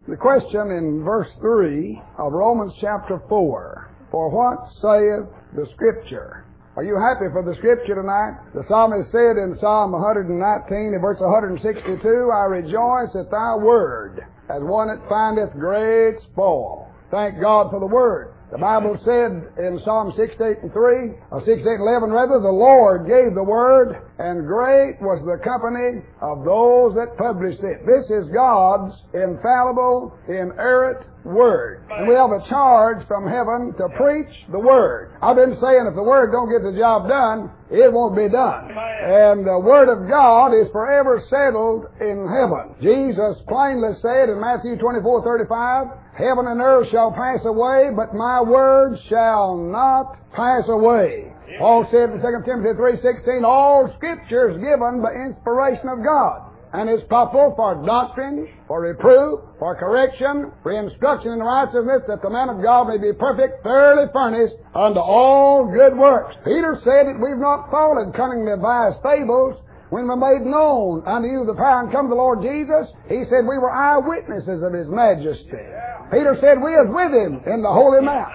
The question in verse 3 of Romans chapter 4, for what saith the Scripture? Are you happy for the Scripture tonight? The psalmist said in Psalm 119, in verse 162, I rejoice at thy word, as one that findeth great spoil. Thank God for the word. The Bible said in Psalm 68:11, the Lord gave the word, and great was the company of those that published it. This is God's infallible, inerrant word. And we have a charge from heaven to preach the word. I've been saying if the word don't get the job done, it won't be done. And the word of God is forever settled in heaven. Jesus plainly said in Matthew 24:35, heaven and earth shall pass away, but my word shall not pass away. Paul said in 2 Timothy 3:16, all Scripture is given by inspiration of God, and is profitable for doctrine, for reproof, for correction, for instruction in righteousness, that the man of God may be perfect, thoroughly furnished unto all good works. Peter said that we've not followed cunningly devised fables, when we made known unto you the power and come of the Lord Jesus. He said we were eyewitnesses of His majesty. Peter said we was with Him in the holy mount.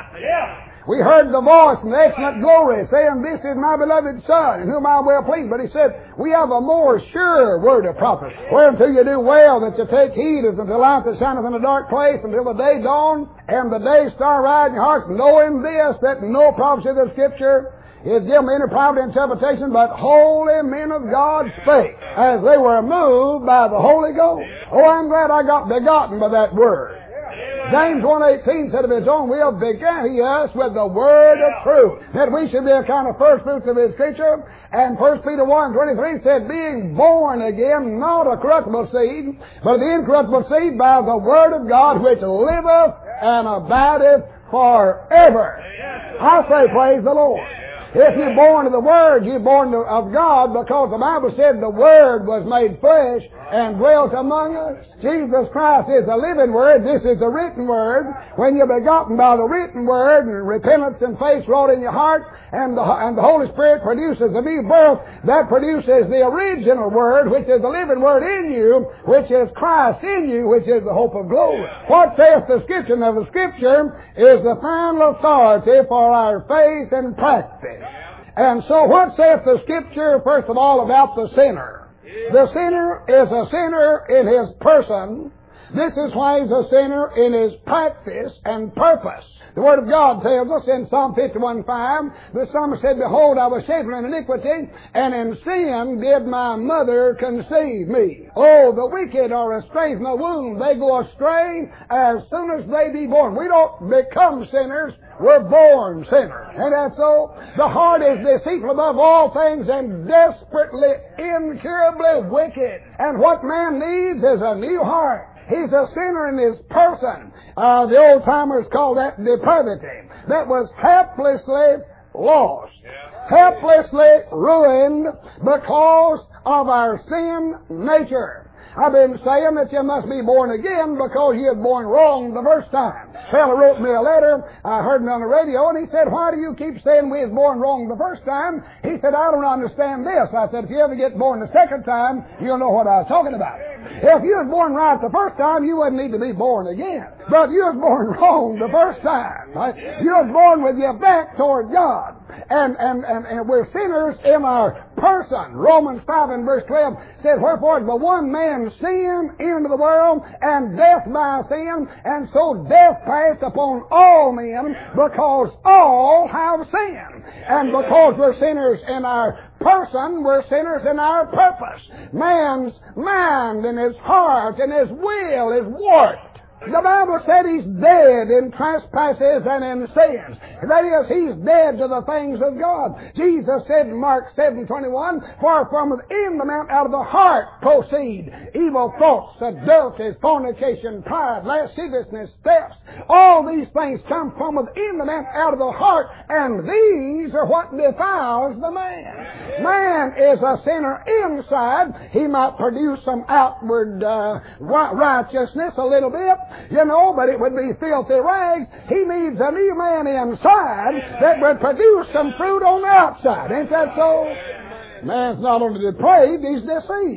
We heard the voice in the excellent glory saying, this is my beloved Son, in whom I am well pleased. But he said, we have a more sure word of prophecy, whereunto you do well that you take heed as unto light that shineth in a dark place until the day dawn and the day star rise in your hearts, knowing this, that no prophecy of the Scripture is given any private interpretation, but holy men of God spake, as they were moved by the Holy Ghost. Oh, I'm glad I got begotten by that word. James 1:18 said of His own will begat He us with the word of truth, that we should be a kind of first fruits of His creature. And 1 Peter 1:23 said, being born again, not a corruptible seed, but the incorruptible seed by the word of God, which liveth and abideth forever. I say, praise the Lord. If you're born of the Word, you're born of God, because the Bible said the Word was made flesh and dwelt among us. Jesus Christ is the living Word. This is the written Word. When you're begotten by the written Word, and repentance and faith wrought in your heart, and the Holy Spirit produces a new birth, that produces the original Word, which is the living Word in you, which is Christ in you, which is the hope of glory. What saith the Scripture? Now, the Scripture is the final authority for our faith and practice. And so what saith the Scripture, first of all, about the sinner? The sinner is a sinner in his person. This is why he's a sinner in his practice and purpose. The Word of God tells us in Psalm 51:5, the psalmist said, behold, I was shapen in iniquity, and in sin did my mother conceive me. Oh, the wicked are estranged in the womb. They go astray as soon as they be born. We don't become sinners. We're born sinners. And that's so. The heart is deceitful above all things and desperately, incurably wicked. And what man needs is a new heart. He's a sinner in his person. The old-timers call that depravity. That was helplessly lost. Helplessly ruined because of our sin nature. I've been saying that you must be born again because you were born wrong the first time. A fellow wrote me a letter. I heard him on the radio, and he said, why do you keep saying we was born wrong the first time? He said, I don't understand this. I said, if you ever get born the second time, you'll know what I was talking about. If you was born right the first time, you wouldn't need to be born again. But you was born wrong the first time. Right? You was born with your back toward God. And we're sinners in our person. Romans 5 and verse 12 said, wherefore but one man sin into the world, and death by sin, and so death passed upon all men, because all have sinned. And because we're sinners in our person, we're sinners in our purpose. Man's mind and his heart and his will is warped. The Bible said he's dead in trespasses and in sins. That is, he's dead to the things of God. Jesus said in Mark 7:21, for from within the man out of the heart proceed evil thoughts, adultery, fornication, pride, lasciviousness, thefts. All these things come from within the man out of the heart, and these are what defiles the man. Man is a sinner inside. He might produce some outward righteousness a little bit, but it would be filthy rags. He needs a new man inside that would produce some fruit on the outside. Ain't that so? Man's not only depraved, he's deceived.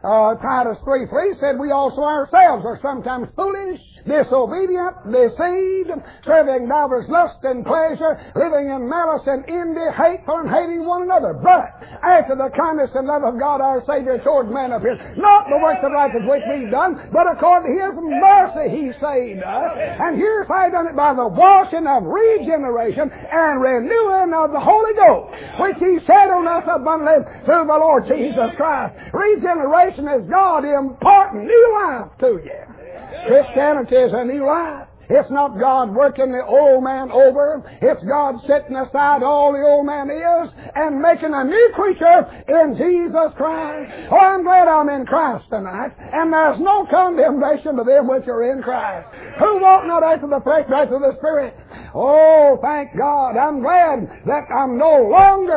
Titus 3:3 said, we also ourselves are sometimes foolish, disobedient, deceived, serving divers lust and pleasure, living in malice and envy, hateful and hating one another. But after the kindness and love of God our Savior toward man appeared, not the works of righteousness which we've done, but according to His mercy He saved us. And here's how He done it, by the washing of regeneration and renewing of the Holy Ghost, which He shed on us abundantly through the Lord Jesus Christ. Regeneration is God imparting new life to you. Christianity is a new life. It's not God working the old man over. It's God setting aside all the old man is and making a new creature in Jesus Christ. Oh, I'm glad I'm in Christ tonight. And there's no condemnation to them which are in Christ, who walk not after the flesh, but after the Spirit. Oh, thank God. I'm glad that I'm no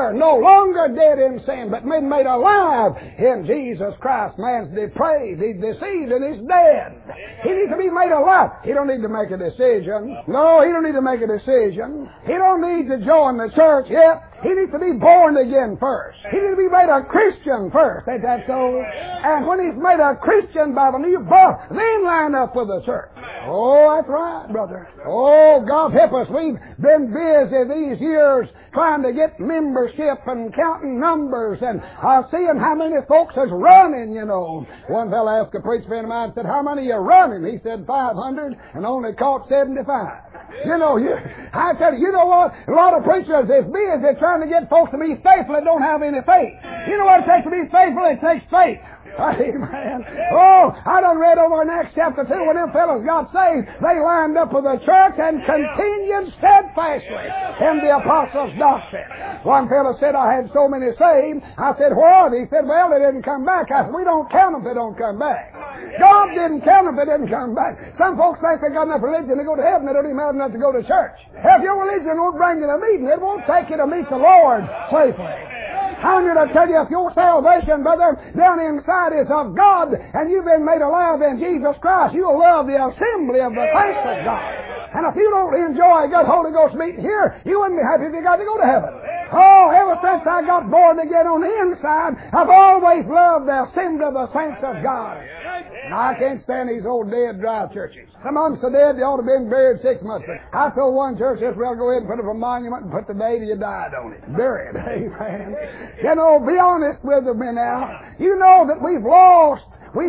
longer dead in sin, but made alive in Jesus Christ. Man's depraved, he's deceived, and he's dead. He needs to be made alive. He don't need to make a decision. No, he don't need to make a decision. He don't need to join the church yet. He needs to be born again first. He needs to be made a Christian first. Ain't that so? And when he's made a Christian by the new birth, then line up with the church. Oh, that's right, brother. Oh, God help us. We've been busy these years trying to get membership and counting numbers and seeing how many folks is running, you know. One fellow asked a preacher friend of mine, said, how many are running? He said 500 and only caught 75. You know, I tell you, you know what? A lot of preachers is busy trying to get folks to be faithful that don't have any faith. You know what it takes to be faithful? It takes faith. Amen. Oh, I done read over in Acts chapter 2 when them fellows got saved. They lined up with the church and continued steadfastly in the apostles' doctrine. One fellow said, I had so many saved. I said, where are they? He said, well, they didn't come back. I said, we don't count them if they don't come back. God didn't count them if they didn't come back. Some folks think they got enough religion to go to heaven. They don't even have enough to go to church. If your religion won't bring you to meeting, it won't take you to meet the Lord safely. I'm going to tell you, if your salvation, brother, down inside is of God, and you've been made alive in Jesus Christ, you'll love the assembly of the saints of God. And if you don't enjoy a good Holy Ghost meeting here, you wouldn't be happy if you got to go to heaven. Oh, ever since I got born again on the inside, I've always loved the assembly of the saints of God. And I can't stand these old dead dry churches. Some of them so dead they ought to have been buried 6 months ago. I told one church, just well go ahead and put up a monument and put the day that you died on it. Buried. Amen. You know, be honest with me now. You know that we've lost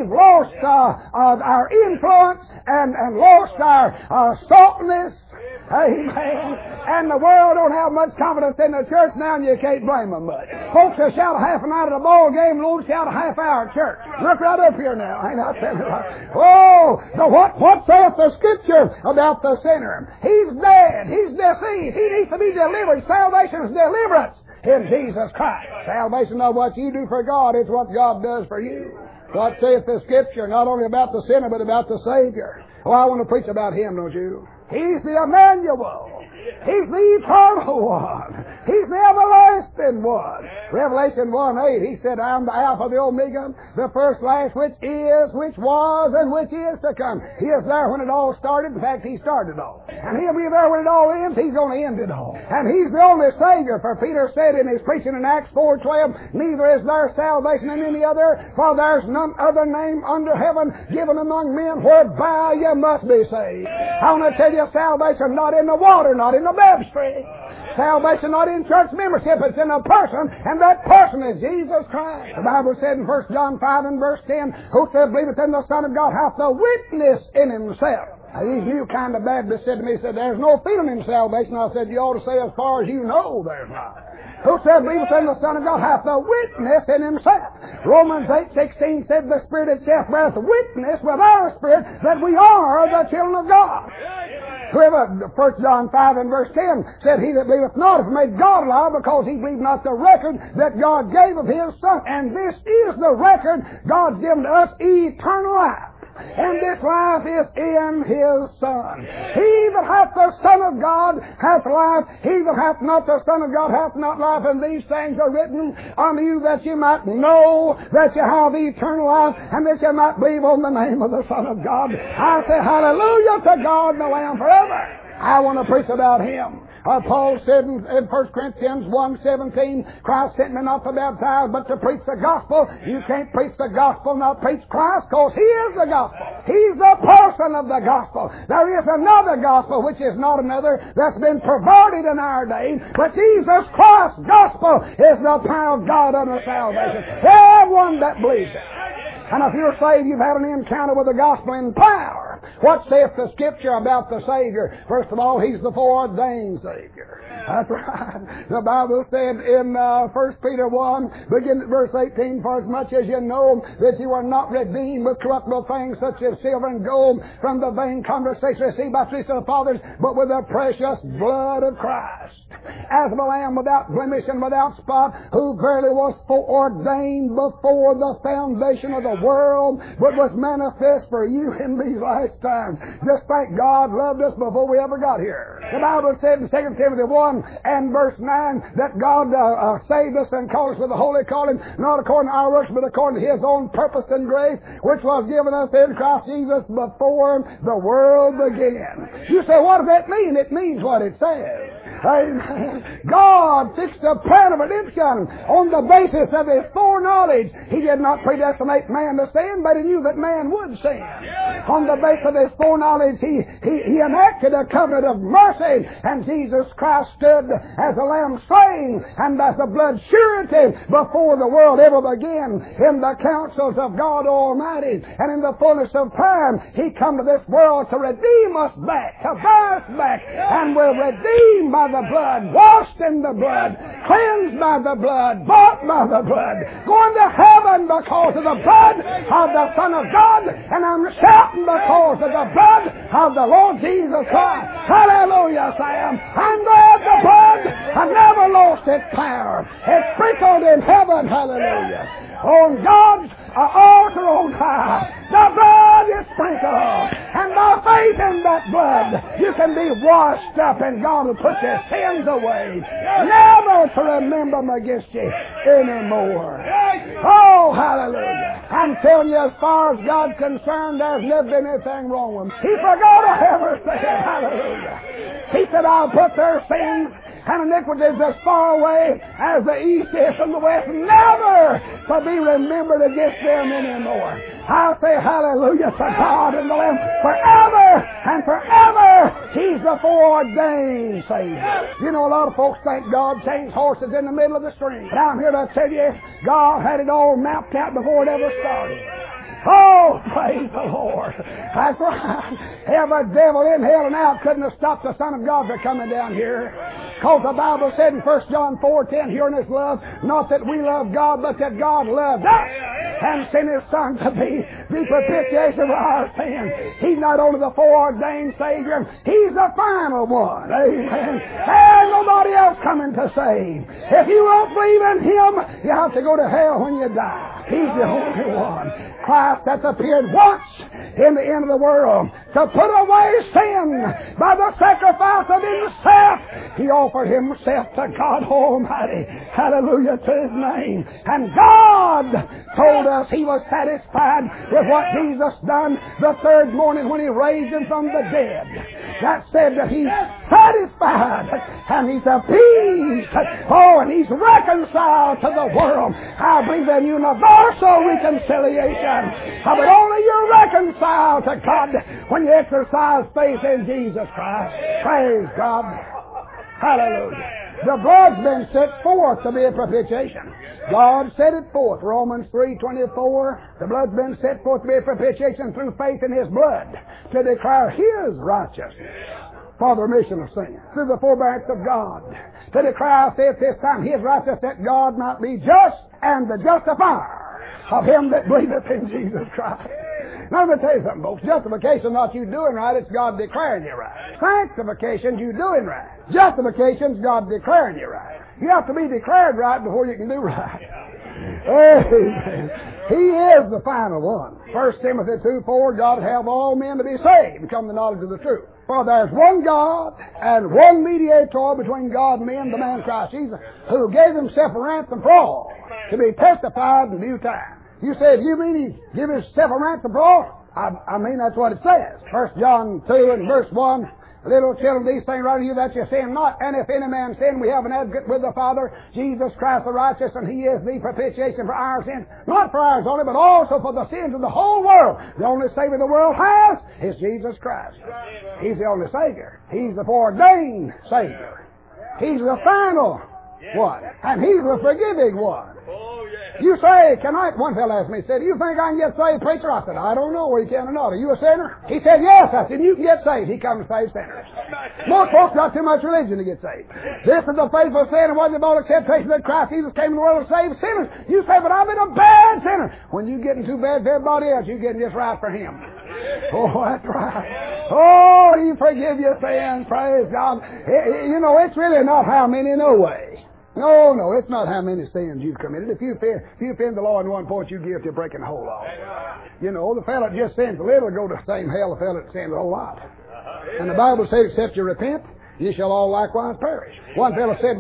our influence and lost our saltness. Amen. And the world don't have much confidence in the church now, and you can't blame them much. Folks will shout a half an hour at a ball game and won't shout a half hour at church. Look right up here now. Ain't I telling you right? Oh, what saith the Scripture about the sinner? He's dead. He's deceived. He needs to be delivered. Salvation is deliverance in Jesus Christ. Salvation not what you do for God, it's what God does for you. What saith the Scripture, not only about the sinner, but about the Savior. Oh, I want to preach about Him, don't you? He's the Emmanuel. He's the eternal one. He's the everlasting one. Revelation 1:8, He said, I am the Alpha, the Omega, the first, last, which is, which was, and which is to come. He is there when it all started. In fact, He started it all. And He'll be there when it all ends. He's going to end it all. And He's the only Savior. For Peter said in his preaching in Acts 4:12, neither is there salvation in any other, for there's none other name under heaven given among men whereby you must be saved. I want to tell you, salvation not in the water, not in the baptistry. Salvation not in church membership, it's in a person, and that person is Jesus Christ. The Bible said in 1 John 5 and verse 10, whosoever believeth in the Son of God hath the witness in himself. Now, these new kind of Baptists said to me, there's no feeling in salvation. I said, you ought to say as far as you know there's not. Whosoever believeth in the Son of God hath the witness in himself. Romans 8:16 said, the Spirit itself beareth witness with our spirit that we are the children of God. Whoever, 1 John 5 and verse 10 said, he that believeth not hath made God a liar, because he believed not the record that God gave of His Son. And this is the record God's given to us, eternal life. And this life is in His Son. He that hath the Son of God hath life. He that hath not the Son of God hath not life. And these things are written unto you that you might know that you have eternal life, and that you might believe on the name of the Son of God. I say hallelujah to God and the Lamb forever. I want to preach about Him. Paul said in 1 Corinthians 1:17, Christ sent me not to baptize, but to preach the gospel. You can't preach the gospel, not preach Christ, because He is the gospel. He's the person of the gospel. There is another gospel, which is not another, that's been perverted in our day, but Jesus Christ's gospel is the power of God unto salvation. Everyone that believes it. And if you're saved, you've had an encounter with the gospel in power. What saith the Scripture about the Savior? First of all, He's the foreordained Savior. That's right. The Bible said in 1 Peter 1, beginning at verse 18, for as much as you know that you are not redeemed with corruptible things such as silver and gold from the vain conversation received by tradition of the fathers, but with the precious blood of Christ, as of a lamb without blemish and without spot, who verily was foreordained before the foundation of the world, but was manifest for you in these last times. Just thank God loved us before we ever got here. The Bible said in 2 Timothy 1 and verse 9 that God saved us and called us with a holy calling, not according to our works, but according to His own purpose and grace, which was given us in Christ Jesus before the world began. You say, what does that mean? It means what it says. Amen. God fixed a plan of redemption on the basis of His foreknowledge. He did not predestinate man to sin, but He knew that man would sin. On the basis of His foreknowledge, He enacted a covenant of mercy, and Jesus Christ stood as a lamb slain and as a blood surety before the world ever began in the counsels of God Almighty. And in the fullness of time, He come to this world to redeem us back, to buy us back, and we're redeemed by the blood, washed in the blood, cleansed by the blood, bought by the blood, going to heaven because of the blood of the Son of God, and I'm shouting because of the blood of the Lord Jesus Christ. Hallelujah, Sam. I'm glad the blood has never lost its power. It's sprinkled in heaven, hallelujah. On God's altar on high, the blood is sprinkled, and by faith in that blood, you can be washed up, and God will put your sins away, never to remember them against you anymore. Oh, hallelujah. I'm telling you, as far as God's concerned, there's never been anything wrong with them. He forgot to ever say it. Hallelujah. He said, I'll put their sins and iniquities as far away as the east is from the west, never to be remembered against them anymore. I'll say hallelujah to God and the Lamb forever and forever. He's the foreordained Savior. You know, a lot of folks think God changed horses in the middle of the stream. But I'm here to tell you, God had it all mapped out before it ever started. Oh, praise the Lord. That's right. Every devil in hell and out couldn't have stopped the Son of God from coming down here. Because the Bible said in 1 John 4:10, herein is love, not that we love God, but that God loved us and sent His Son to be the propitiation for our sins. He's not only the foreordained Savior, He's the final one. Amen. There's nobody else coming to save. If you won't believe in Him, you have to go to hell when you die. He's the only one. Christ hath appeared once in the end of the world to put away sin by the sacrifice of Himself. He offered Himself to God Almighty. Hallelujah to His name. And God told us He was satisfied with what Jesus done the third morning when He raised Him from the dead. That said that He's satisfied and He's appeased. Oh, and He's reconciled to the world. I believe in universal reconciliation. But only you're reconciled to God when you exercise faith in Jesus Christ. Praise God. Hallelujah. The blood's been set forth to be a propitiation. God set it forth. Romans 3:24. The blood's been set forth to be a propitiation through faith in His blood to declare His righteousness for the remission of sin. Through the forbearance of God. To declare, saith this time, His righteousness, that God might be just and the justifier of him that believeth in Jesus Christ. Now, let me tell you something, folks. Justification not you doing right, it's God declaring you right. Sanctification, you doing right. Justification's God declaring you right. You have to be declared right before you can do right. Amen. He is the final one. 1 Timothy 2:4, God have all men to be saved and come to the knowledge of the truth. For there's one God and one mediator between God and men, the man Christ Jesus, who gave Himself a ransom for all, to be testified in due time. You say, if you mean He gave Himself a ransom for all, I mean that's what it says. 1 John 2 and verse 1, Little children, these things right here that you sin not. And if any man sin, we have an advocate with the Father, Jesus Christ the righteous, and He is the propitiation for our sins. Not for ours only, but also for the sins of the whole world. The only Savior the world has is Jesus Christ. He's the only Savior. He's the foreordained Savior. He's the final one. And He's the forgiving one. You say, one fellow asked me, said, "You think I can get saved, preacher?" I said, "I don't know whether you can or not. Are you a sinner?" He said, "Yes." I said, "You can get saved." He comes to save sinners. Most folks got too much religion to get saved. This is the faithful saying, and what the bold acceptation that Christ Jesus came in the world to save sinners. You say, "But I've been a bad sinner." When you getting too bad for everybody else, you're getting just right for Him. Oh, that's right. Oh, He forgive your sins. Praise God. You know, it's really not how many, no way. No, it's not how many sins you've committed. If you offend the law in one point, you're guilty of breaking the whole law. You know, the fellow that just sins a little will go to the same hell the fellow that sins a whole lot. And the Bible says, except you repent, you shall all likewise perish. One fellow said,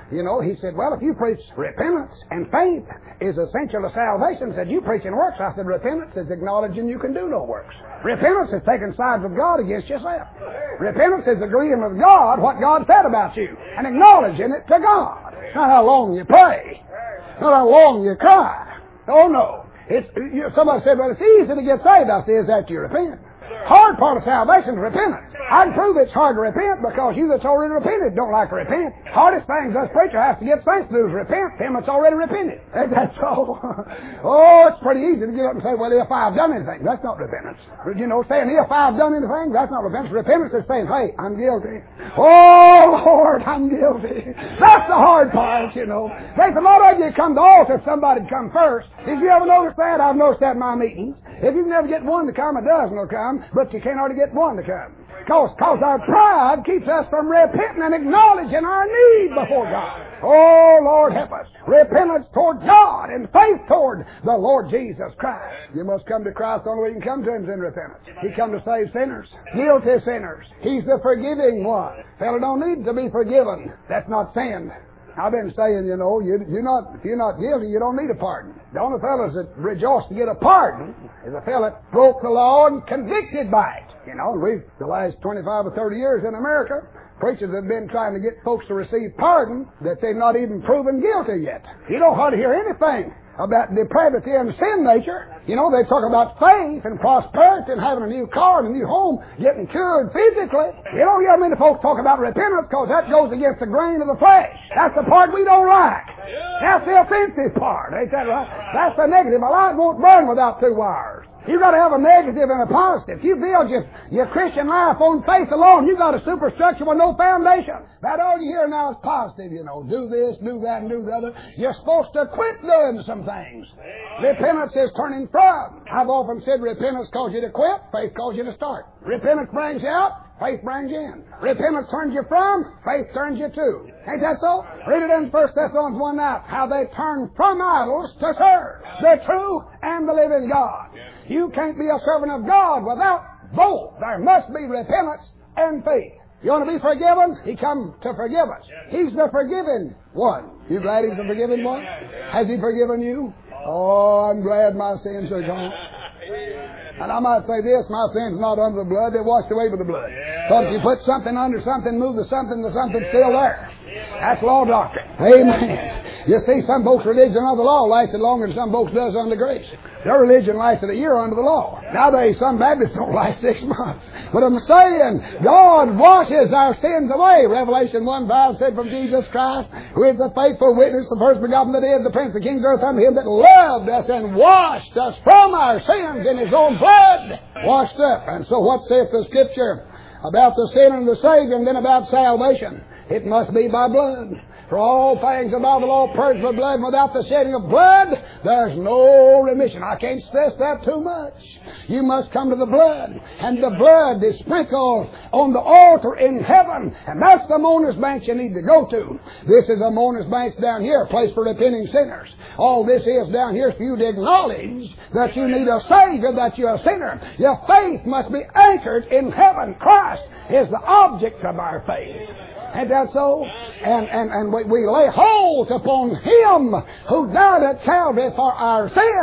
he said, if you preach repentance and faith is essential to salvation, said, you preaching works. I said, repentance is acknowledging you can do no works. Repentance is taking sides with God against yourself. Repentance is agreeing with God what God said about you and acknowledging it to God. Not how long you pray. Not how long you cry. Oh, no. Somebody said, "Well, it's easy to get saved." I say, "Is that you repent?" Hard part of salvation is repentance. I can prove it's hard to repent because you that's already repented don't like to repent. Hardest things us preacher has to get saints to do is repent. Him that's already repented. That's all. Oh, it's pretty easy to get up and say, "Well, if I've done anything," that's not repentance. You know, saying, "If I've done anything," that's not repentance. Repentance is saying, "Hey, I'm guilty. Oh, Lord, I'm guilty." That's the hard part, you know. There's a lot of you come to the altar if somebody'd come first. Did you ever notice that? I've noticed that in my meetings. If you can never get one to come, a dozen will come, but you can't hardly get one to come. Because our pride keeps us from repenting and acknowledging our need before God. Oh, Lord, help us. Repentance toward God and faith toward the Lord Jesus Christ. You must come to Christ. The only way you can come to Him is in repentance. He come to save sinners, guilty sinners. He's the forgiving one. Fellow don't need to be forgiven. That's not sin. I've been saying, you know, if you're not guilty, you don't need a pardon. The only fellows that rejoice to get a pardon is a fellow that broke the law and convicted by it. You know, the last 25 or 30 years in America, preachers have been trying to get folks to receive pardon that they've not even proven guilty yet. You don't hardly hear anything about depravity and sin nature. You know, they talk about faith and prosperity and having a new car and a new home, getting cured physically. You don't hear many folks talk about repentance because that goes against the grain of the flesh. That's the part we don't like. That's the offensive part. Ain't that right? That's the negative. A light won't burn without 2 wires. You've got to have a negative and a positive. You build your Christian life on faith alone. You've got a superstructure with no foundation. That all you hear now is positive, you know. Do this, do that, and do the other. You're supposed to quit doing some things. Repentance is turning from. I've often said repentance calls you to quit, faith calls you to start. Repentance brings you out, faith brings you in. Repentance turns you from, faith turns you to. Ain't that so? Read it in 1 Thessalonians 1:9. How they turn from idols to serve the true and the living God. You can't be a servant of God without both. There must be repentance and faith. You want to be forgiven? He come to forgive us. He's the forgiving one. You glad He's the forgiving one? Has He forgiven you? Oh, I'm glad my sins are gone. And I might say this, my sins not under the blood, they're washed away with the blood. So if you put something under something, move the something's still there. That's law doctrine. Amen. You see, some folks' religion under the law lasted longer than some folks does under grace. Their religion lasted a year under the law. Nowadays, some Baptists don't last 6 months. But I'm saying, God washes our sins away. Revelation 1:5 said from Jesus Christ, who is the faithful witness, the first begotten of the dead, the Prince of Kings, earth, unto Him that loved us and washed us from our sins in His own blood. Washed up. And so what saith the Scripture about the sinner and the Savior, and then about salvation? It must be by blood. For all things above the law purged with blood, and without the shedding of blood, there's no remission. I can't stress that too much. You must come to the blood, and the blood is sprinkled on the altar in heaven, and that's the mourner's bench you need to go to. This is a mourner's bench down here, a place for repenting sinners. All this is down here is for you to acknowledge that you need a Savior, that you're a sinner. Your faith must be anchored in heaven. Christ is the object of our faith. Ain't that so? And we lay hold upon Him who died at Calvary for our sins,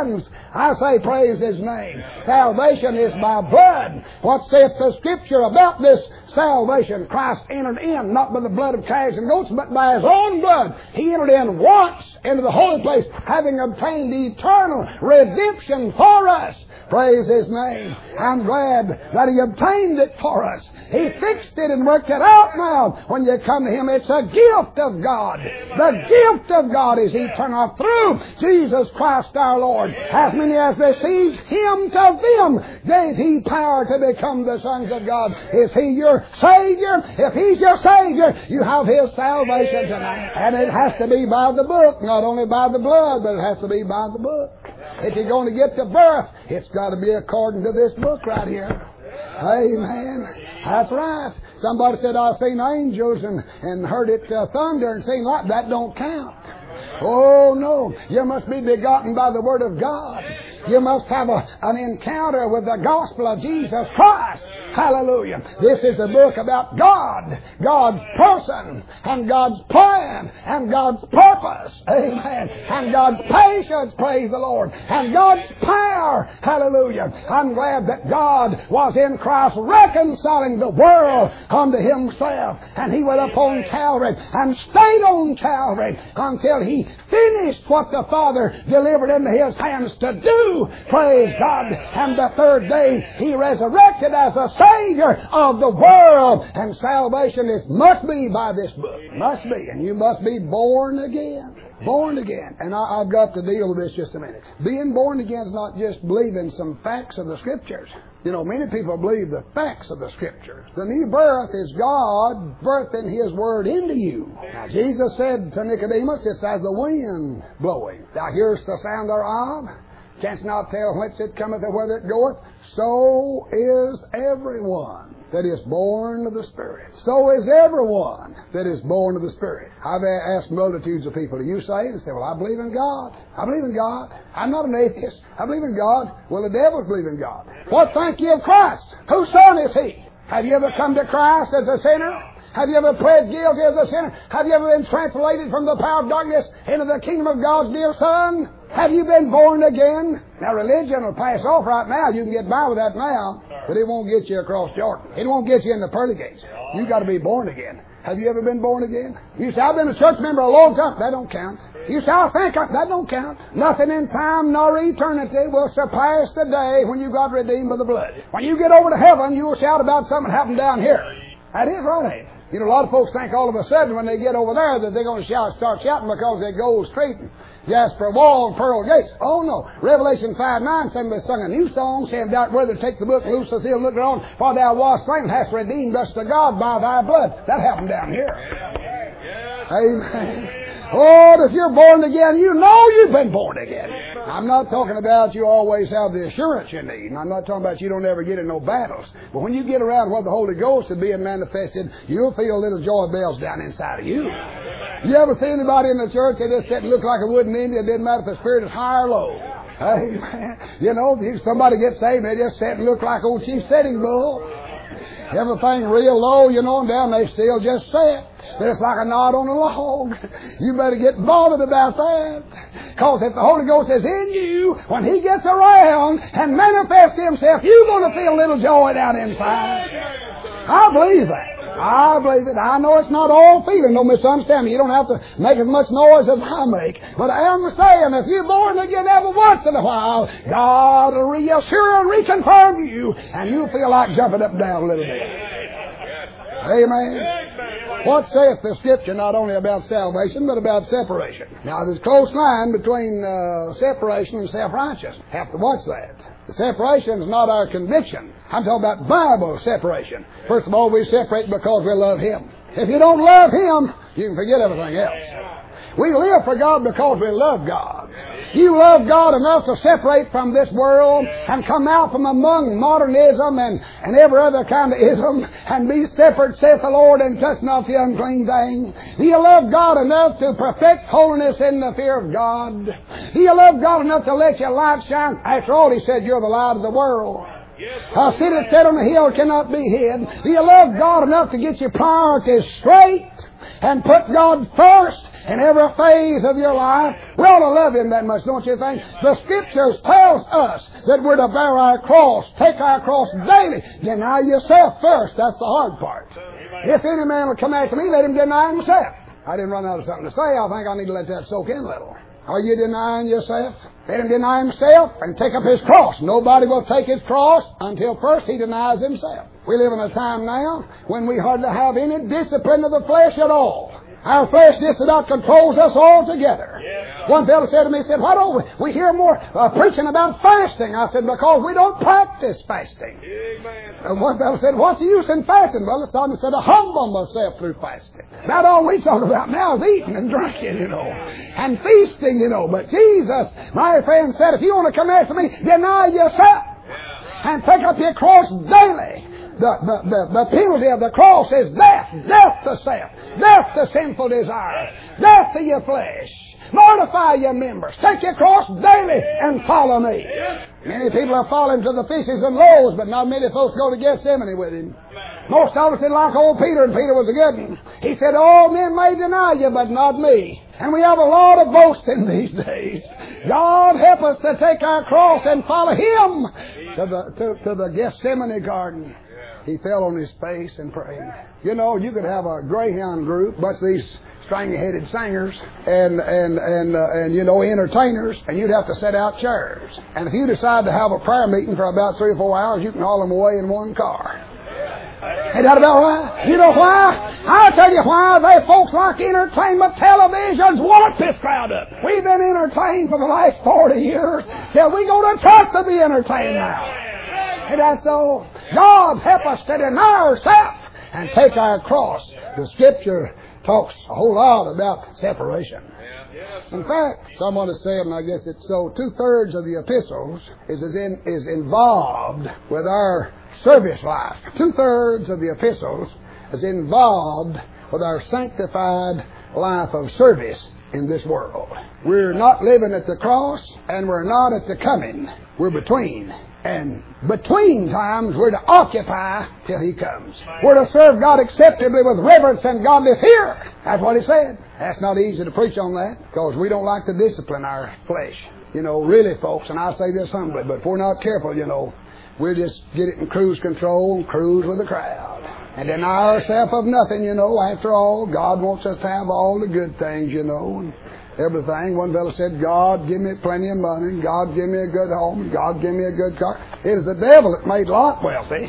I say praise His name. Salvation is by blood. What saith the Scripture about this salvation? Christ entered in, not by the blood of calves and goats, but by His own blood. He entered in once into the holy place, having obtained eternal redemption for us. Praise His name. I'm glad that He obtained it for us. He fixed it and worked it out now. When you come to Him, it's a gift of God. The gift of God is eternal through Jesus Christ our Lord. As many as received Him, to them gave He power to become the sons of God. Is He your Savior? If He's your Savior, you have His salvation tonight. And it has to be by the book, not only by the blood, but it has to be by the book. If you're going to get to birth, it's got to be according to this book right here. Amen. That's right. Somebody said, I've seen angels and heard it thunder and seen light. That don't count. Oh, no. You must be begotten by the Word of God. You must have an encounter with the gospel of Jesus Christ. Hallelujah. This is a book about God, God's person, and God's plan, and God's purpose. Amen. And God's patience, praise the Lord, and God's power. Hallelujah. I'm glad that God was in Christ reconciling the world unto Himself. And He went up on Calvary and stayed on Calvary until He finished what the Father delivered into His hands to do. Praise God. And the third day He resurrected as a Savior of the world. And salvation must be by this book. Must be. And you must be born again. Born again. And I've got to deal with this just a minute. Being born again is not just believing some facts of the Scriptures. You know, many people believe the facts of the Scriptures. The new birth is God birthing His Word into you. Now, Jesus said to Nicodemus, it's as the wind blowing. Thou hearest the sound thereof, canst not tell whence it cometh or whither it goeth. So is everyone that is born of the Spirit. So is everyone that is born of the Spirit. I've asked multitudes of people, do you say? They say, well, I believe in God. I believe in God. I'm not an atheist. I believe in God. Well, the devils believe in God. What think ye of Christ? Whose son is He? Have you ever come to Christ as a sinner? Have you ever pled guilty as a sinner? Have you ever been translated from the power of darkness into the kingdom of God's dear Son? Have you been born again? Now, religion will pass off right now. You can get by with that now, but it won't get you across Jordan. It won't get you in the pearly gates. You've got to be born again. Have you ever been born again? You say, I've been a church member a long time. That don't count. You say, I think that don't count. Nothing in time nor eternity will surpass the day when you got redeemed by the blood. When you get over to heaven, you will shout about something happened down here. That is right. You know, a lot of folks think all of a sudden when they get over there that they're going to start shouting because they go straight and jasper wall and pearl gates. Oh no. Revelation 5:9 said they sung a new song, saying, Thou whether take the book, loose the seal, look on, for thou wast slain, hast redeemed us to God by thy blood. That happened down here. Amen. Oh, if you're born again, you know you've been born again. I'm not talking about you always have the assurance you need. And I'm not talking about you don't ever get in no battles. But when you get around where the Holy Ghost is being manifested, you'll feel little joy bells down inside of you. You ever see anybody in the church, they just sit and look like a wooden Indian? It doesn't matter if the spirit is high or low. Amen. You know, if somebody gets saved, they just sit and look like old Chief Sitting Bull. Everything real low, you know, and down they still just sit. It's like a knot on a log. You better get bothered about that. Because if the Holy Ghost is in you, when He gets around and manifests Himself, you're going to feel a little joy down inside. I believe that. I believe it. I know it's not all feeling. Don't misunderstand me. You don't have to make as much noise as I make. But I am saying, if you're born again every once in a while, God will reassure and reconfirm you, and you'll feel like jumping up and down a little bit. Amen. What saith the Scripture not only about salvation, but about separation? Now, there's a close line between separation and self-righteousness. Have to watch that. The separation is not our conviction. I'm talking about Bible separation. First of all, we separate because we love Him. If you don't love Him, you can forget everything else. We live for God because we love God. You love God enough to separate from this world and come out from among modernism and every other kind of ism and be separate, saith the Lord, and touch not the unclean thing. Do you love God enough to perfect holiness in the fear of God? Do you love God enough to let your light shine? After all, He said, you're the light of the world. A city set on the hill cannot be hid. Do you love God enough to get your priorities straight and put God first in every phase of your life. We ought to love Him that much, don't you think? The Scriptures tells us that we're to bear our cross, take our cross daily. Deny yourself first. That's the hard part. If any man will come after me, let him deny himself. I didn't run out of something to say. I think I need to let that soak in a little. Are you denying yourself? Let him deny himself and take up his cross. Nobody will take his cross until first he denies himself. We live in a time now when we hardly have any discipline of the flesh at all. Our flesh just about controls us altogether. One fellow said to me, he said, why don't we hear more preaching about fasting? I said, because we don't practice fasting. One fellow said, what's the use in fasting? Brother Simon said, to humble myself through fasting. About all we talk about now is eating and drinking, and feasting, But Jesus, my friend, said, if you want to come after me, deny yourself and take up your cross daily. The penalty of the cross is death. Death to self. Death to sinful desires. Death to your flesh. Mortify your members. Take your cross daily and follow me. Many people have fallen to the fishes and loaves, but not many folks go to Gethsemane with Him. Most of us did like old Peter, and Peter was a good one. He said, all men may deny you, but not me. And we have a lot of boasting these days. God help us to take our cross and follow Him to the Gethsemane garden. He fell on his face and prayed. You could have a greyhound group, bunch of these stringy-headed singers and entertainers, and you'd have to set out chairs. And if you decide to have a prayer meeting for about 3 or 4 hours, you can haul them away in one car. Ain't that about right? You know why? I'll tell you why. They folks like entertainment televisions want this crowd up. We've been entertained for the last 40 years. Till we go to church to be entertained now. And that's all. God help us to deny ourselves and take our cross. The Scripture talks a whole lot about separation. In fact, someone has said, and I guess it's so, 2/3 of the epistles is involved with our service life. 2/3 of the epistles is involved with our sanctified life of service in this world. We're not living at the cross, and we're not at the coming. We're between. And between times, we're to occupy till He comes. We're to serve God acceptably with reverence and godly fear. That's what He said. That's not easy to preach on that, because we don't like to discipline our flesh. Really, folks, and I say this humbly, but if we're not careful, we'll just get it in cruise control and cruise with the crowd. And deny ourselves of nothing, After all, God wants us to have all the good things, and everything. One fellow said, God, give me plenty of money. God, give me a good home. God, give me a good car. It is the devil that made Lot wealthy.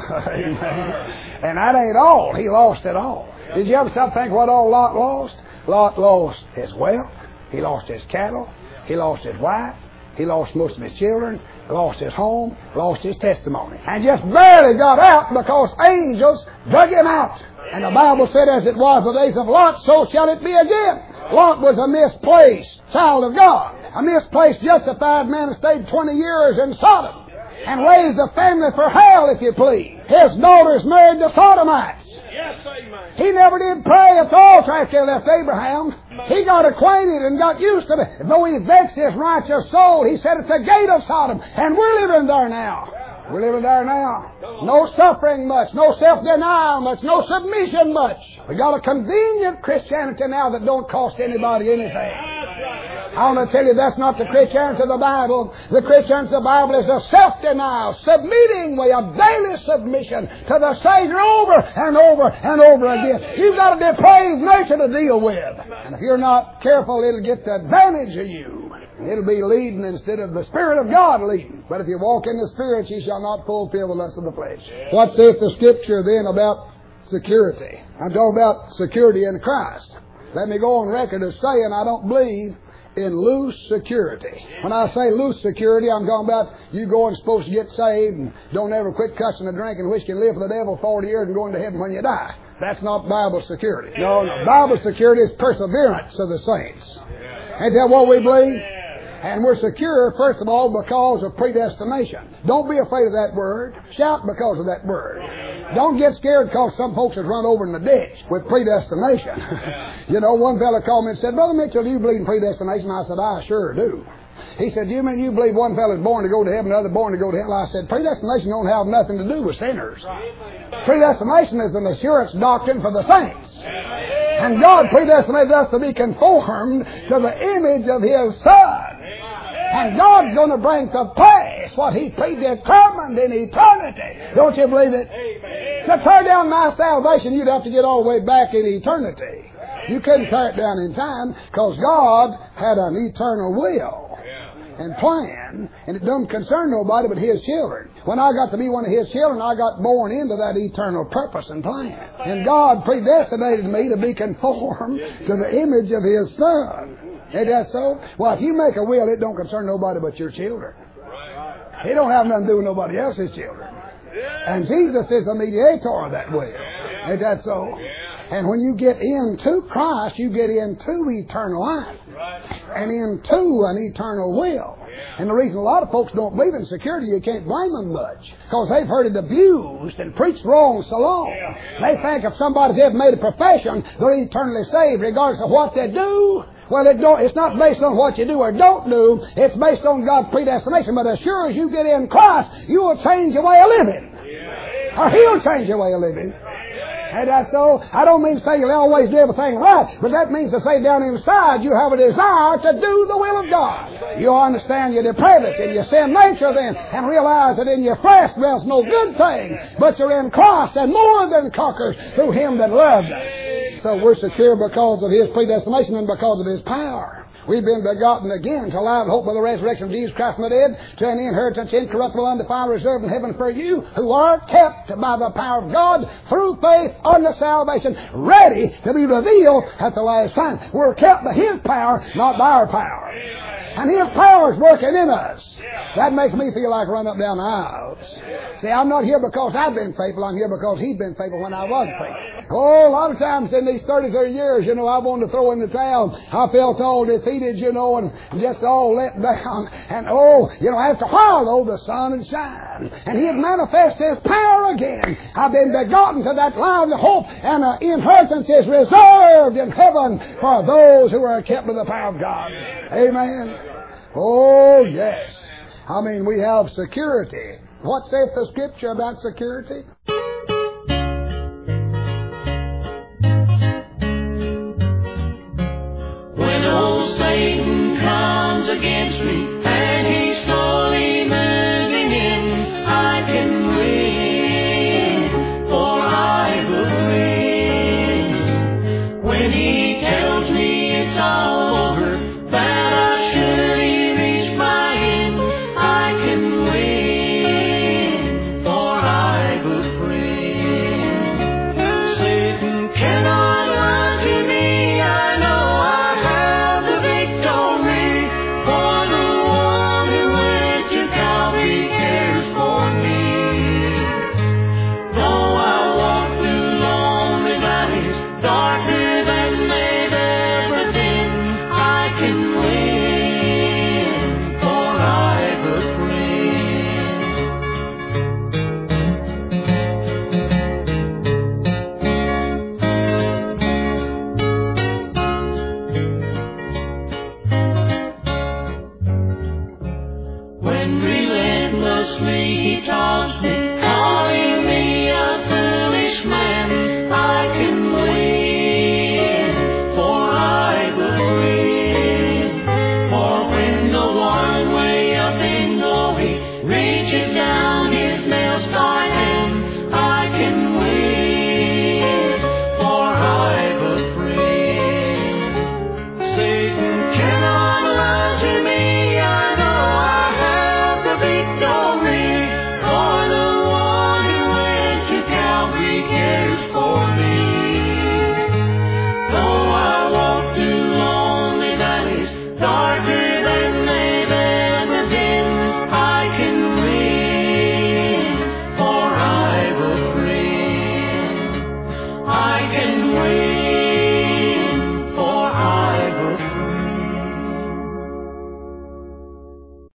Amen. And that ain't all. He lost it all. Did you ever stop and think what all Lot lost? Lot lost his wealth. He lost his cattle. He lost his wife. He lost most of his children. Lost his home. Lost his testimony. And just barely got out because angels dug him out. And the Bible said, as it was the days of Lot, so shall it be again. Lot was a misplaced child of God. A misplaced justified man who stayed 20 years in Sodom and raised a family for hell, if you please. His daughters married the Sodomites. Yes, amen. He never did pray at all after he left Abraham. He got acquainted and got used to it. Though he vexed his righteous soul, he said it's the gate of Sodom. And we're living there now. We're living there now. No suffering much, no self-denial much, no submission much. We got a convenient Christianity now that don't cost anybody anything. I want to tell you that's not the Christianity of the Bible. The Christianity of the Bible is a self-denial, submitting way, a daily submission to the Savior over and over and over again. You've got a depraved nature to deal with. And if you're not careful, it'll get the advantage of you. It'll be leading instead of the Spirit of God leading. But if you walk in the Spirit, you shall not fulfill the lust of the flesh. What saith the Scripture then about security? I'm talking about security in Christ. Let me go on record as saying I don't believe in loose security. When I say loose security, I'm talking about you going supposed to get saved and don't ever quit cussing and drinking, which can live for the devil 40 years and going to heaven when you die. That's not Bible security. No. Bible security is perseverance of the saints. Ain't that what we believe? And we're secure, first of all, because of predestination. Don't be afraid of that word. Shout because of that word. Don't get scared because some folks have run over in the ditch with predestination. One fella called me and said, Brother Mitchell, do you believe in predestination? I said, I sure do. He said, do you mean you believe one fella's born to go to heaven, the other born to go to hell? I said, predestination don't have nothing to do with sinners. Predestination is an assurance doctrine for the saints. And God predestinated us to be conformed to the image of His Son. And God's going to bring to pass what He predetermined in eternity. Don't you believe it? To tear down my salvation, you'd have to get all the way back in eternity. You couldn't tear it down in time because God had an eternal will and plan, and it doesn't concern nobody but His children. When I got to be one of His children, I got born into that eternal purpose and plan. And God predestinated me to be conformed to the image of His Son. Ain't that so? Well, if you make a will, it don't concern nobody but your children. It don't have nothing to do with nobody else's children. And Jesus is the mediator of that will. Ain't that so? And when you get into Christ, you get into eternal life. And into an eternal will. And the reason a lot of folks don't believe in security, you can't blame them much. Because they've heard it abused and preached wrong so long. They think if somebody's ever made a profession, they're eternally saved regardless of what they do. Well, it's not based on what you do or don't do. It's based on God's predestination. But as sure as you get in Christ, you will change your way of living. Or He'll change your way of living. And that's so. I don't mean to say you'll always do everything right, but that means to say down inside you have a desire to do the will of God. You understand your depravity and your sin nature then, and realize that in your flesh dwells no good thing, but you're in Christ and more than conquerors through Him that loved us. So we're secure because of His predestination and because of His power. We've been begotten again to life and hope by the resurrection of Jesus Christ from the dead, to an inheritance incorruptible, undefiled, reserved in heaven for you, who are kept by the power of God through faith unto salvation, ready to be revealed at the last time. We're kept by His power, not by our power. And His power is working in us. That makes me feel like running up down the aisles. See, I'm not here because I've been faithful. I'm here because He's been faithful when I was faithful. Oh, a lot of times in these 30 years, I wanted to throw in the towel. I felt all defeated, and just all let down. And after a while, though, the sun would shine. And He'd manifest His power again. I've been begotten to that lively hope, and an inheritance is reserved in heaven for those who are kept by the power of God. Amen. Oh, yes. We have security. What saith the Scripture about security?